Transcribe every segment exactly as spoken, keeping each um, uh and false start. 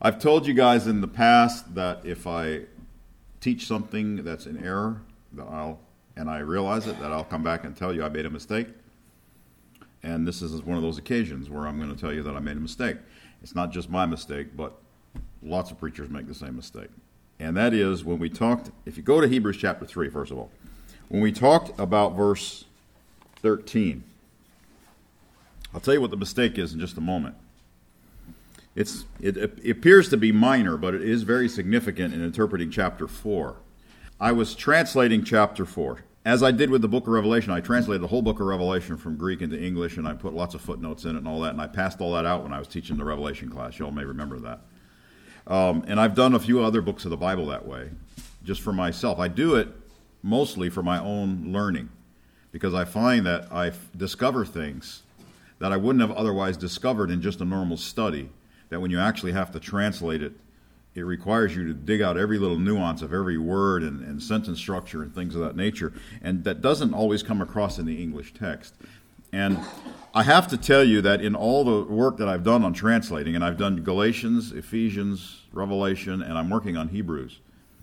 I've told you guys in the past that if I teach something that's in error, that I'll and I realize it, that I'll come back and tell you I made a mistake. And this is one of those occasions where I'm going to tell you that I made a mistake. It's not just my mistake, but lots of preachers make the same mistake. And that is when we talked, if you go to Hebrews chapter three, first of all, when we talked about verse thirteen, I'll tell you what the mistake is in just a moment. It's, it, it appears to be minor, but it is very significant in interpreting chapter four. I was translating chapter four. As I did with the book of Revelation, I translated the whole book of Revelation from Greek into English, and I put lots of footnotes in it and all that, and I passed all that out when I was teaching the Revelation class. You all may remember that. Um, and I've done a few other books of the Bible that way, just for myself. I do it mostly for my own learning, because I find that I discover things that I wouldn't have otherwise discovered in just a normal study, that when you actually have to translate it, it requires you to dig out every little nuance of every word and, and sentence structure and things of that nature, and that doesn't always come across in the English text. And I have to tell you that in all the work that I've done on translating, and I've done Galatians, Ephesians, Revelation, and I'm working on Hebrews,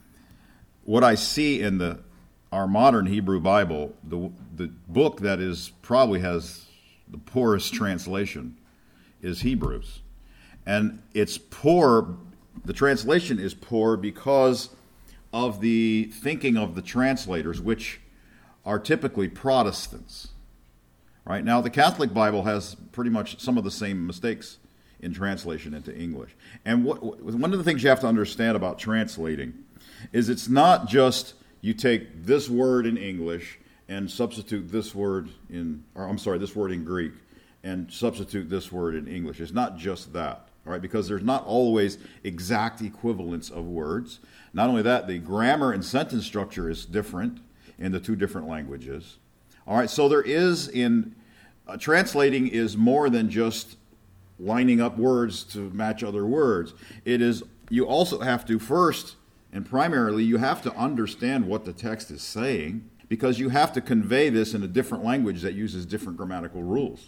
what I see in the our modern Hebrew Bible, the the book that is probably has the poorest translation is Hebrews. And it's poor, the translation is poor because of the thinking of the translators, which are typically Protestants. Right? Now, the Catholic Bible has pretty much some of the same mistakes in translation into English. And what, one of the things you have to understand about translating is it's not just you take this word in English and substitute this word in, or I'm sorry, this word in Greek and substitute this word in English. It's not just that. All right, because there's not always exact equivalence of words. Not only that, the grammar and sentence structure is different in the two different languages. All right, so there is in uh, translating is more than just lining up words to match other words. It is, you also have to first and primarily, you have to understand what the text is saying, because you have to convey this in a different language that uses different grammatical rules.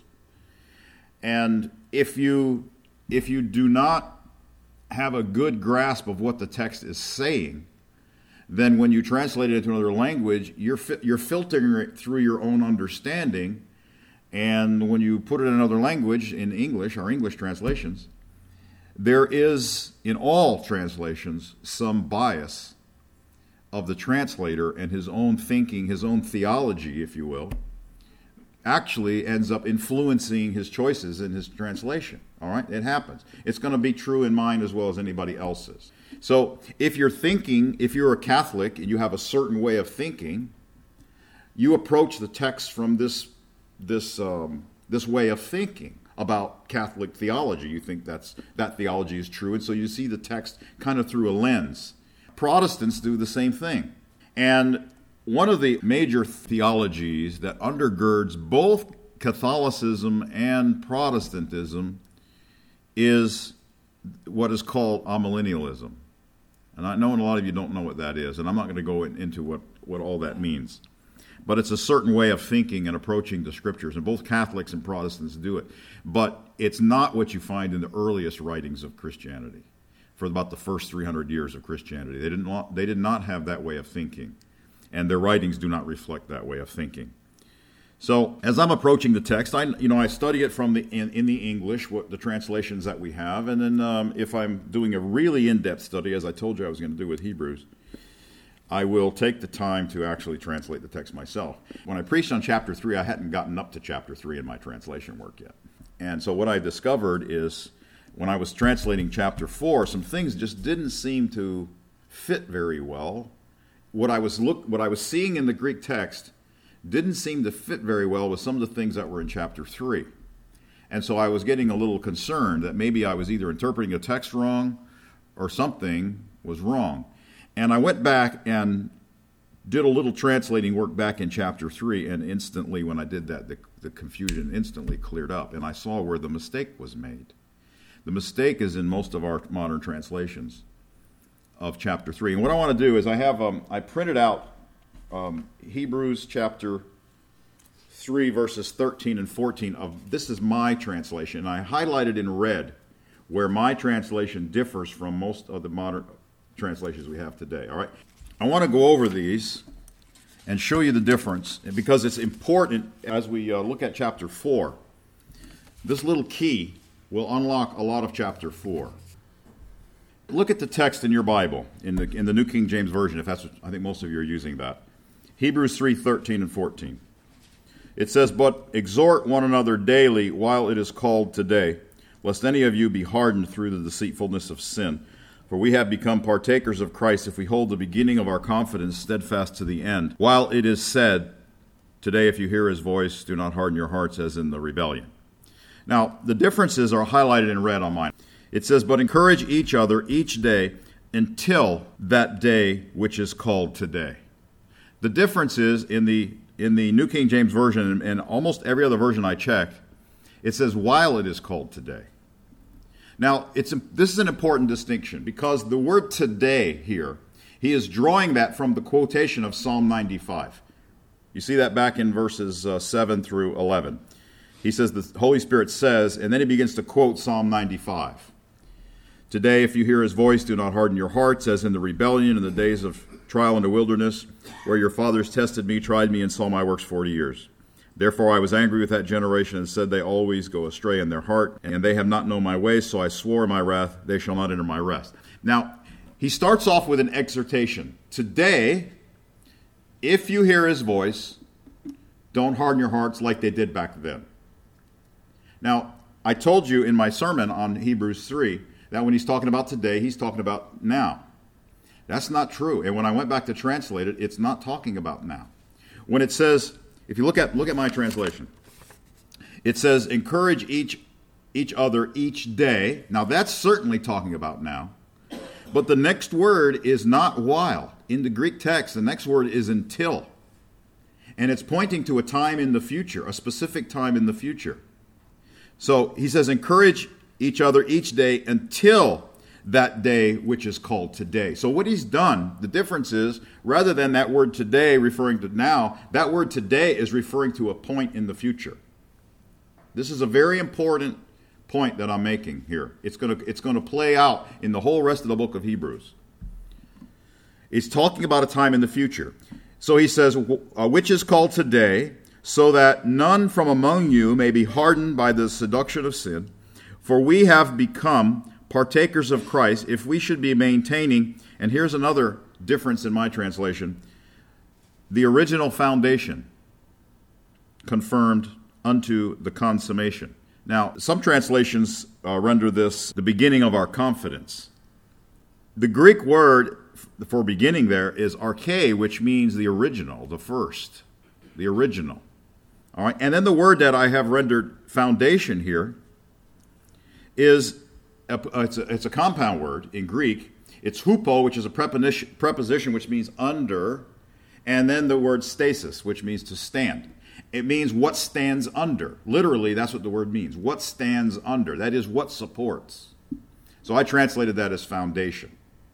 And if you If you do not have a good grasp of what the text is saying, then when you translate it into another language, you're fi- you're filtering it through your own understanding. And when you put it in another language, in English, our English translations, there is, in all translations, some bias of the translator and his own thinking, his own theology, if you will, actually ends up influencing his choices in his translation. All right? It happens. It's going to be true in mine as well as anybody else's. So if you're thinking, if you're a Catholic and you have a certain way of thinking, you approach the text from this this um, this way of thinking about Catholic theology. You think that's that theology is true, and so you see the text kind of through a lens. Protestants do the same thing. And one of the major theologies that undergirds both Catholicism and Protestantism is what is called amillennialism. And I know a lot of you don't know what that is, and I'm not going to go in, into what, what all that means. But it's a certain way of thinking and approaching the Scriptures, and both Catholics and Protestants do it. But it's not what you find in the earliest writings of Christianity, for about the first three hundred years of Christianity. They didn't want, they did not have that way of thinking, and their writings do not reflect that way of thinking. So as I'm approaching the text, I you know I study it from the in, in the English, what the translations that we have, and then um, if I'm doing a really in-depth study, as I told you I was going to do with Hebrews, I will take the time to actually translate the text myself. When I preached on chapter three, I hadn't gotten up to chapter three in my translation work yet. And so what I discovered is when I was translating chapter four, some things just didn't seem to fit very well. What I was look what I was seeing in the Greek text didn't seem to fit very well with some of the things that were in chapter three. And so I was getting a little concerned that maybe I was either interpreting a text wrong or something was wrong. And I went back and did a little translating work back in chapter three, and instantly when I did that, the, the confusion instantly cleared up, and I saw where the mistake was made. The mistake is in most of our modern translations of chapter three. And what I want to do is I have, um, I printed out um, Hebrews chapter three, verses thirteen and fourteen of, this is my translation, and I highlighted in red where my translation differs from most of the modern translations we have today. All right? I want to go over these and show you the difference, because it's important as we uh, look at chapter four. This little key will unlock a lot of chapter four. Look at the text in your Bible, in the in the New King James Version, if that's what, I think most of you are using that. Hebrews three, thirteen and fourteen. It says, "But exhort one another daily while it is called today, lest any of you be hardened through the deceitfulness of sin. For we have become partakers of Christ if we hold the beginning of our confidence steadfast to the end. While it is said, today if you hear his voice, do not harden your hearts as in the rebellion." Now, the differences are highlighted in red on mine. It says, "But encourage each other each day until that day which is called today." The difference is in the in the New King James Version and almost every other version I checked, it says while it is called today. Now, it's this is an important distinction, because the word today here, he is drawing that from the quotation of Psalm ninety-five. You see that back in verses uh, seven through eleven. He says, the Holy Spirit says, and then he begins to quote Psalm ninety-five. "Today, if you hear his voice, do not harden your hearts, as in the rebellion in the days of trial in the wilderness, where your fathers tested me, tried me, and saw my works forty years. Therefore I was angry with that generation and said, they always go astray in their heart, and they have not known my ways, so I swore in my wrath, they shall not enter my rest." Now, he starts off with an exhortation. Today, if you hear his voice, don't harden your hearts like they did back then. Now, I told you in my sermon on Hebrews three that when he's talking about today, he's talking about now. That's not true. And when I went back to translate it, it's not talking about now. When it says, if you look at look at my translation, it says, encourage each each other each day. Now, that's certainly talking about now. But the next word is not while. In the Greek text, the next word is until. And it's pointing to a time in the future, a specific time in the future. So he says, encourage each other each day until that day which is called today. So what he's done, the difference is, rather than that word today referring to now, that word today is referring to a point in the future. This is a very important point that I'm making here. It's going to, it's going to play out in the whole rest of the book of Hebrews. He's talking about a time in the future. So he says, which is called today, so that none from among you may be hardened by the seduction of sin. For we have become partakers of Christ, if we should be maintaining, and here's another difference in my translation, the original foundation confirmed unto the consummation. Now, some translations uh, render this the beginning of our confidence. The Greek word for beginning there is arche, which means the original, the first, the original. All right, and then the word that I have rendered foundation here is a, it's, a, it's a compound word in Greek. It's hupo, which is a preposition, preposition which means under, and then the word stasis, which means to stand. It means what stands under. Literally, that's what the word means. What stands under. That is what supports. So I translated that as foundation.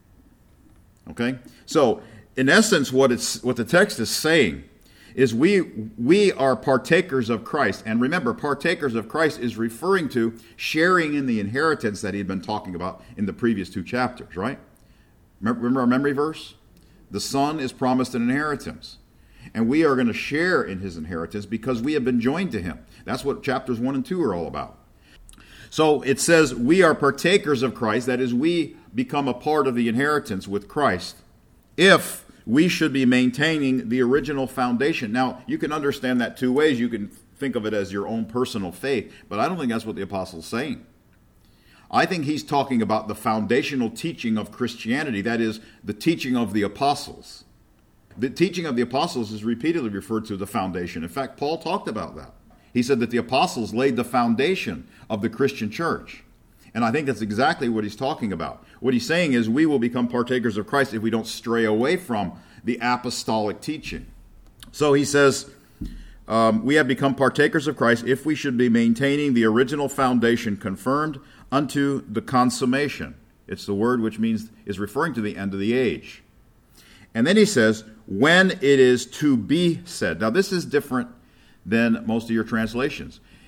Okay? So, in essence, what it's what the text is saying is we we are partakers of Christ. And remember, partakers of Christ is referring to sharing in the inheritance that he had been talking about in the previous two chapters, right? Remember our memory verse? The Son is promised an inheritance. And we are going to share in his inheritance because we have been joined to him. That's what chapters one and two are all about. So it says we are partakers of Christ, that is, we become a part of the inheritance with Christ, if we should be maintaining the original foundation. Now, you can understand that two ways. You can think of it as your own personal faith, but I don't think that's what the apostle's saying. I think he's talking about the foundational teaching of Christianity, that is, the teaching of the apostles. The teaching of the apostles is repeatedly referred to as the foundation. In fact, Paul talked about that. He said that the apostles laid the foundation of the Christian church. And I think that's exactly what he's talking about. What he's saying is we will become partakers of Christ if we don't stray away from the apostolic teaching. So he says, um, we have become partakers of Christ if we should be maintaining the original foundation confirmed unto the consummation. It's the word which means is referring to the end of the age. And then he says, when it is to be said. Now this is different than most of your translations.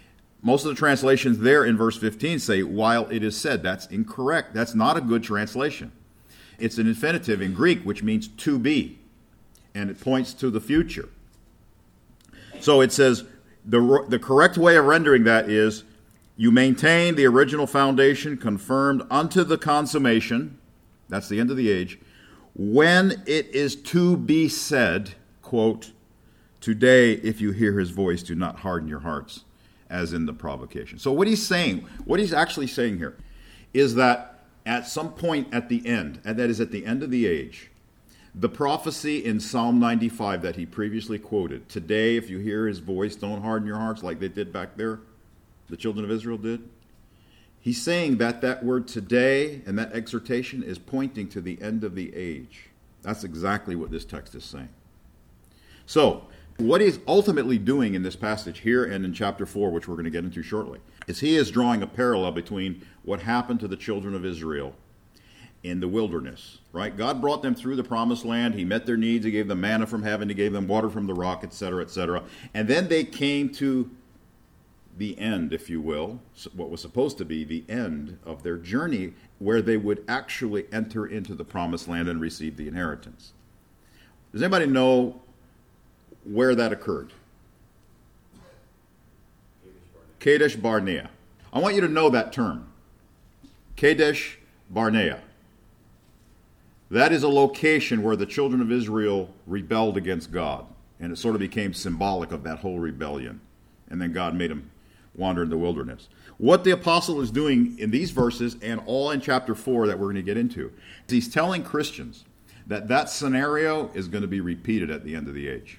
most of the translations there in verse fifteen say, while it is said. That's incorrect. That's not a good translation. It's an infinitive in Greek, which means to be, and it points to the future. So it says, the, the correct way of rendering that is, you maintain the original foundation confirmed unto the consummation, that's the end of the age, when it is to be said, quote, today, if you hear his voice, do not harden your hearts, as in the provocation. So what he's saying, what he's actually saying here, is that at some point at the end, and that is at the end of the age, the prophecy in Psalm ninety-five that he previously quoted, today, if you hear his voice, don't harden your hearts like they did back there, the children of Israel did. He's saying that that word today and that exhortation is pointing to the end of the age. That's exactly what this text is saying. So, what he's ultimately doing in this passage here and in chapter four, which we're going to get into shortly, is he is drawing a parallel between what happened to the children of Israel in the wilderness, right? God brought them through the promised land. He met their needs. He gave them manna from heaven. He gave them water from the rock, et cetera, et cetera. And then they came to the end, if you will, what was supposed to be the end of their journey, where they would actually enter into the promised land and receive the inheritance. Does anybody know where that occurred? Kadesh Barnea. I want you to know that term. Kadesh Barnea. That is a location where the children of Israel rebelled against God, and it sort of became symbolic of that whole rebellion. And then God made them wander in the wilderness. What the apostle is doing in these verses and all in chapter four that we're going to get into, is he's telling Christians that that scenario is going to be repeated at the end of the age.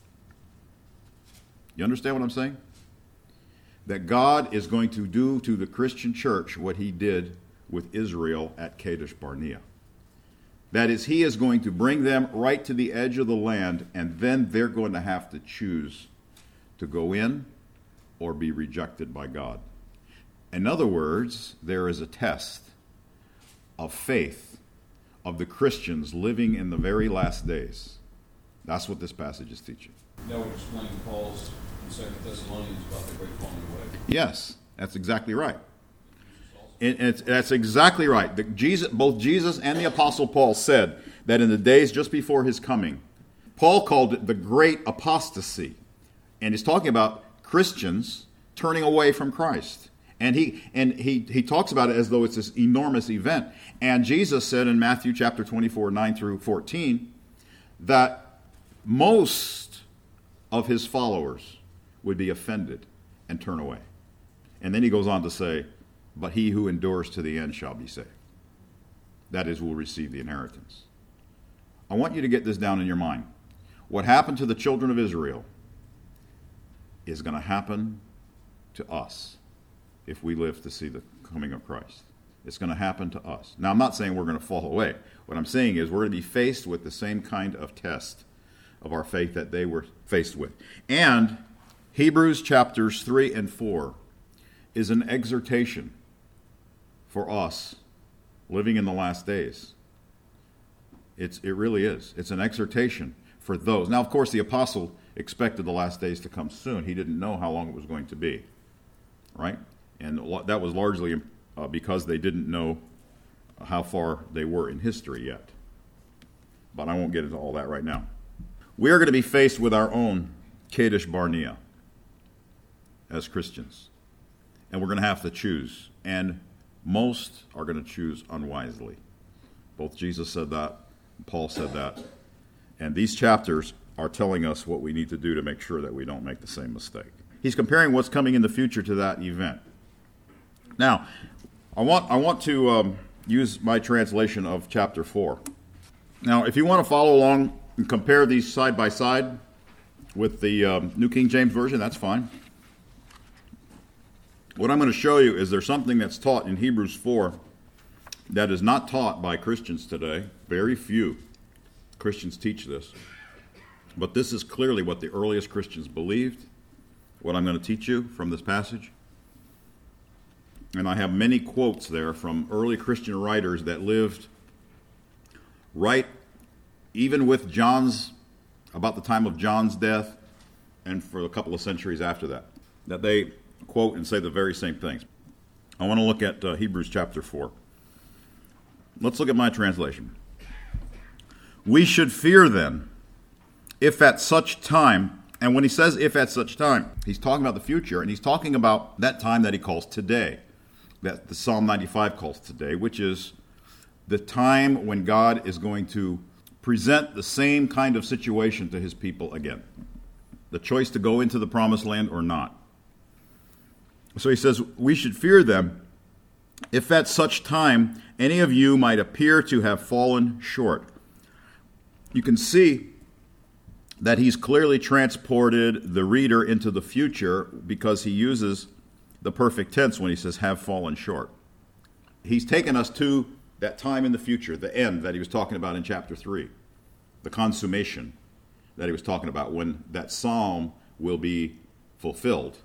You understand what I'm saying? That God is going to do to the Christian church what he did with Israel at Kadesh Barnea. That is, he is going to bring them right to the edge of the land, and then they're going to have to choose to go in or be rejected by God. In other words, there is a test of faith of the Christians living in the very last days. That's what this passage is teaching. That would explain Paul's in Second Thessalonians about the great falling away. Yes, that's exactly right. It, it's, that's exactly right. The, Jesus, both Jesus and the Apostle Paul said that in the days just before his coming, Paul called it the great apostasy. And he's talking about Christians turning away from Christ. And he and he, he talks about it as though it's this enormous event. And Jesus said in Matthew chapter twenty-four, nine through fourteen, that most of his followers would be offended and turn away. And then he goes on to say, but he who endures to the end shall be saved. That is, will receive the inheritance. I want you to get this down in your mind. What happened to the children of Israel is going to happen to us if we live to see the coming of Christ. It's going to happen to us. Now, I'm not saying we're going to fall away. What I'm saying is we're going to be faced with the same kind of test of our faith that they were faced with. And Hebrews chapters three and four is an exhortation for us living in the last days. It's, it really is. It's an exhortation for those. Now, of course, the apostle expected the last days to come soon. He didn't know how long it was going to be, right? And that was largely uh, because they didn't know how far they were in history yet. But I won't get into all that right now. We are going to be faced with our own Kadesh Barnea as Christians. And we're going to have to choose. And most are going to choose unwisely. Both Jesus said that, Paul said that. And these chapters are telling us what we need to do to make sure that we don't make the same mistake. He's comparing what's coming in the future to that event. Now, I want I want to um, use my translation of chapter four. Now, if you want to follow along and compare these side by side with the um, New King James Version, that's fine. What I'm going to show you is there's something that's taught in Hebrews four that is not taught by Christians today. Very few Christians teach this. But this is clearly what the earliest Christians believed, what I'm going to teach you from this passage. And I have many quotes there from early Christian writers that lived right even with John's, about the time of John's death, and for a couple of centuries after that. That they quote and say the very same things. I want to look at uh, Hebrews chapter four. Let's look at my translation. We should fear then, if at such time, and when he says if at such time, he's talking about the future, and he's talking about that time that he calls today, that the Psalm ninety-five calls today, which is the time when God is going to present the same kind of situation to his people again. The choice to go into the promised land or not. So he says, we should fear them if at such time any of you might appear to have fallen short. You can see that he's clearly transported the reader into the future because he uses the perfect tense when he says have fallen short. He's taken us to that time in the future, the end that he was talking about in chapter three, the consummation that he was talking about when that psalm will be fulfilled.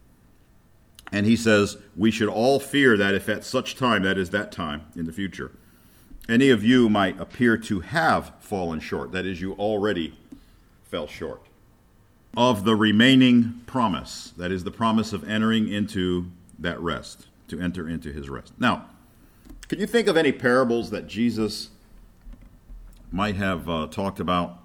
And he says, we should all fear that if at such time, that is that time in the future, any of you might appear to have fallen short, that is, you already fell short, of the remaining promise, that is, the promise of entering into that rest, to enter into his rest. Now, can you think of any parables that Jesus might have uh, talked about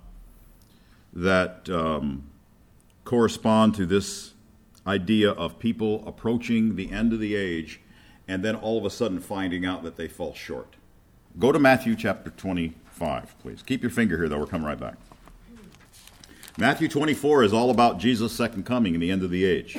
that um, correspond to this idea of people approaching the end of the age and then all of a sudden finding out that they fall short? Go to Matthew chapter twenty-five, please. Keep your finger here, though. We're coming right back. Matthew twenty-four is all about Jesus' second coming and the end of the age.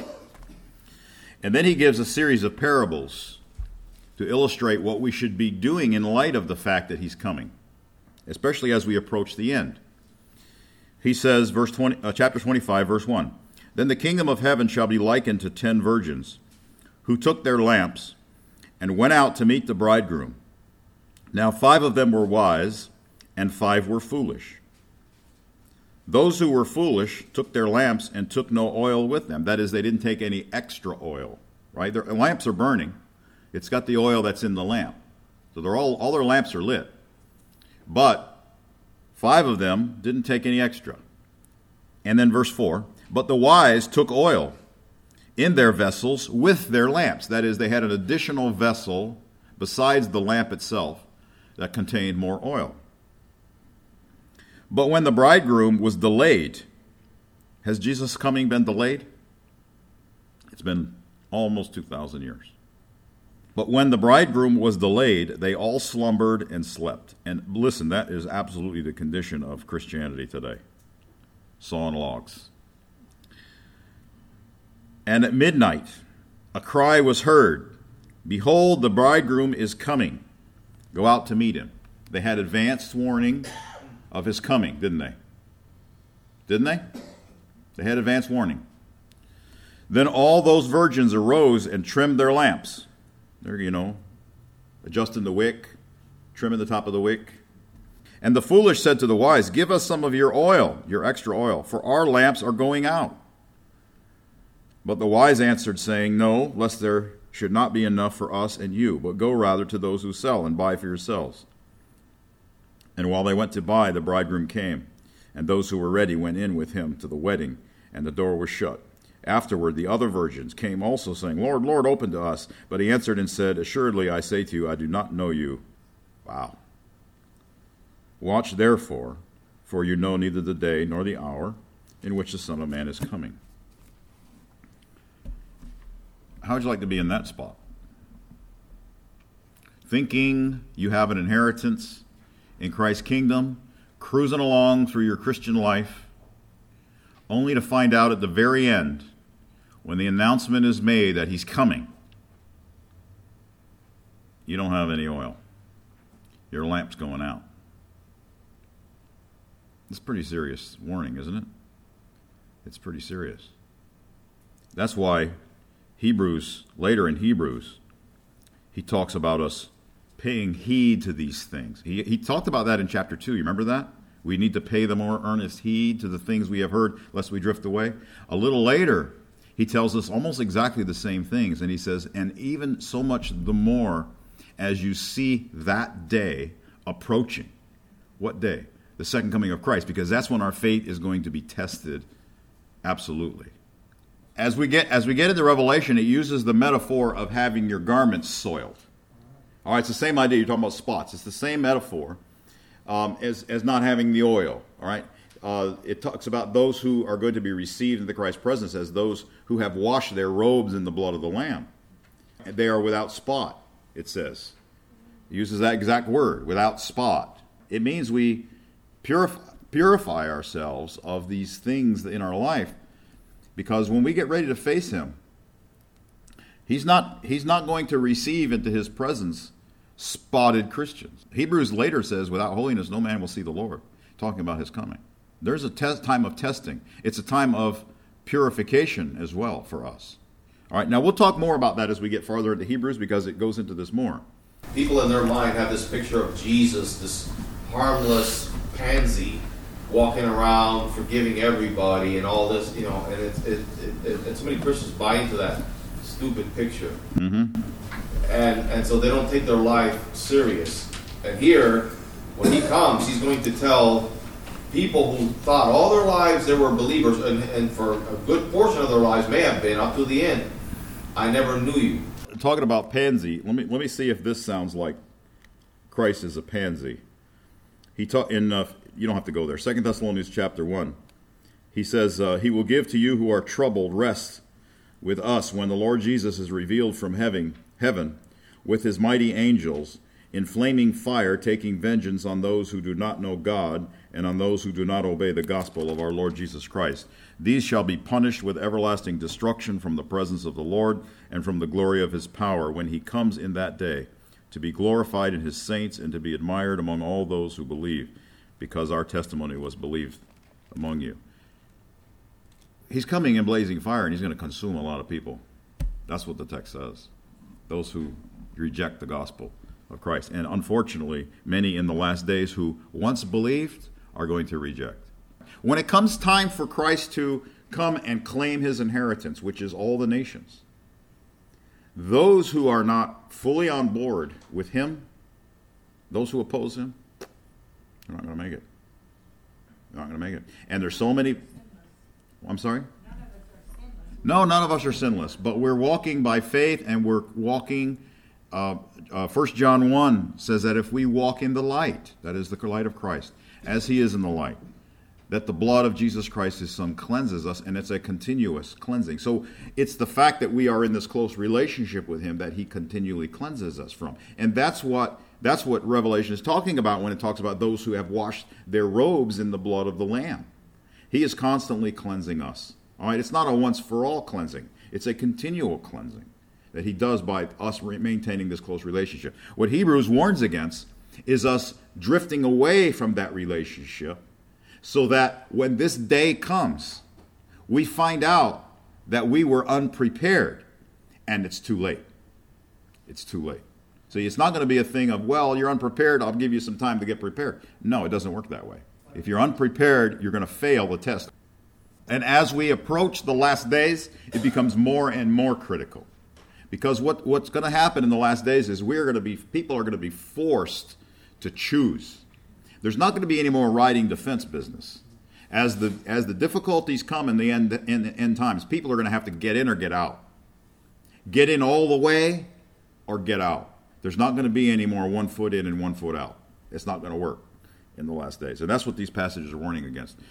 And then he gives a series of parables to illustrate what we should be doing in light of the fact that he's coming, especially as we approach the end. He says, verse twenty, uh, chapter twenty-five, verse one, then the kingdom of heaven shall be likened to ten virgins, who took their lamps and went out to meet the bridegroom. Now five of them were wise, and five were foolish. Those who were foolish took their lamps and took no oil with them. That is, they didn't take any extra oil, right? Their lamps are burning. It's got the oil that's in the lamp. So they're all, all their lamps are lit. But five of them didn't take any extra. And then verse four, but the wise took oil in their vessels with their lamps. That is, they had an additional vessel besides the lamp itself that contained more oil. But when the bridegroom was delayed, has Jesus' coming been delayed? It's been almost two thousand years. But when the bridegroom was delayed, they all slumbered and slept. And listen, that is absolutely the condition of Christianity today. Sawing logs. And at midnight, a cry was heard, behold, the bridegroom is coming. Go out to meet him. They had advanced warning of his coming, didn't they? Didn't they? They had advance warning. Then all those virgins arose and trimmed their lamps. They're, you know, adjusting the wick, trimming the top of the wick. And the foolish said to the wise, give us some of your oil, your extra oil, for our lamps are going out. But the wise answered, saying, no, lest there should not be enough for us and you, but go rather to those who sell and buy for yourselves. And while they went to buy, the bridegroom came, and those who were ready went in with him to the wedding, and the door was shut. Afterward, the other virgins came also, saying, Lord, Lord, open to us. But he answered and said, assuredly, I say to you, I do not know you. Wow. Watch therefore, for you know neither the day nor the hour in which the Son of Man is coming. How would you like to be in that spot? Thinking you have an inheritance in Christ's kingdom, cruising along through your Christian life, only to find out at the very end, when the announcement is made that he's coming, you don't have any oil. Your lamp's going out. It's a pretty serious warning, isn't it? It's pretty serious. That's why Hebrews, later in Hebrews, he talks about us paying heed to these things. He, he talked about that in chapter two. You remember that? We need to pay the more earnest heed to the things we have heard, lest we drift away. A little later, he tells us almost exactly the same things. And he says, and even so much the more as you see that day approaching. What day? The second coming of Christ, because that's when our faith is going to be tested absolutely. as we get as we get into Revelation, it uses the metaphor of having your garments soiled. All right, it's the same idea. You're talking about spots. It's the same metaphor um, as as not having the oil. All right, uh, it talks about those who are going to be received into Christ's presence as those who have washed their robes in the blood of the Lamb. They are without spot. It says, it uses that exact word, without spot. It means we purify purify ourselves of these things in our life, because when we get ready to face him, he's not he's not going to receive into his presence spotted Christians. Hebrews later says, without holiness no man will see the Lord, talking about his coming. There's a te- time of testing. It's a time of purification as well for us. All right, now we'll talk more about that as we get farther into Hebrews, because it goes into this more. People in their mind have this picture of Jesus, this harmless pansy, walking around, forgiving everybody, and all this, you know, and it's it, it, it, and so many Christians buy into that stupid picture, Mm-hmm. and and so they don't take their life serious. And here, when he comes, he's going to tell people who thought all their lives they were believers, and, and for a good portion of their lives may have been up to the end, I never knew you. Talking about pansy, let me let me see if this sounds like Christ is a pansy. He taught in uh, you don't have to go there. Second Thessalonians chapter one. He says, uh, "He will give to you who are troubled rest with us when the Lord Jesus is revealed from heaven, heaven, with his mighty angels, in flaming fire, taking vengeance on those who do not know God and on those who do not obey the gospel of our Lord Jesus Christ. These shall be punished with everlasting destruction from the presence of the Lord and from the glory of his power, when he comes in that day, to be glorified in his saints and to be admired among all those who believe, because our testimony was believed among you." He's coming in blazing fire, and he's going to consume a lot of people. That's what the text says. Those who reject the gospel of Christ. And unfortunately, many in the last days who once believed are going to reject. When it comes time for Christ to come and claim his inheritance, which is all the nations, those who are not fully on board with him, those who oppose him, they're not going to make it. They're not going to make it. And there's so many... I'm sorry? No, none of us are sinless, but we're walking by faith, and we're walking... Uh, uh, First John one says that if we walk in the light, that is the light of Christ, as he is in the light, that the blood of Jesus Christ, his son, cleanses us, and it's a continuous cleansing. So it's the fact that we are in this close relationship with him that he continually cleanses us from. And that's what that's what Revelation is talking about when it talks about those who have washed their robes in the blood of the Lamb. He is constantly cleansing us. All right, it's not a once-for-all cleansing. It's a continual cleansing that he does by us maintaining this close relationship. What Hebrews warns against is us drifting away from that relationship, so that when this day comes, we find out that we were unprepared, and it's too late. It's too late. So it's not going to be a thing of, well, you're unprepared, I'll give you some time to get prepared. No, it doesn't work that way. If you're unprepared, you're going to fail the test. And as we approach the last days, it becomes more and more critical. Because what, what's going to happen in the last days is we're going to be people are going to be forced to choose. There's not going to be any more riding defense business. As the as the difficulties come in the end in the end times, people are going to have to get in or get out. Get in all the way or get out. There's not going to be any more one foot in and one foot out. It's not going to work in the last days. And that's what these passages are warning against.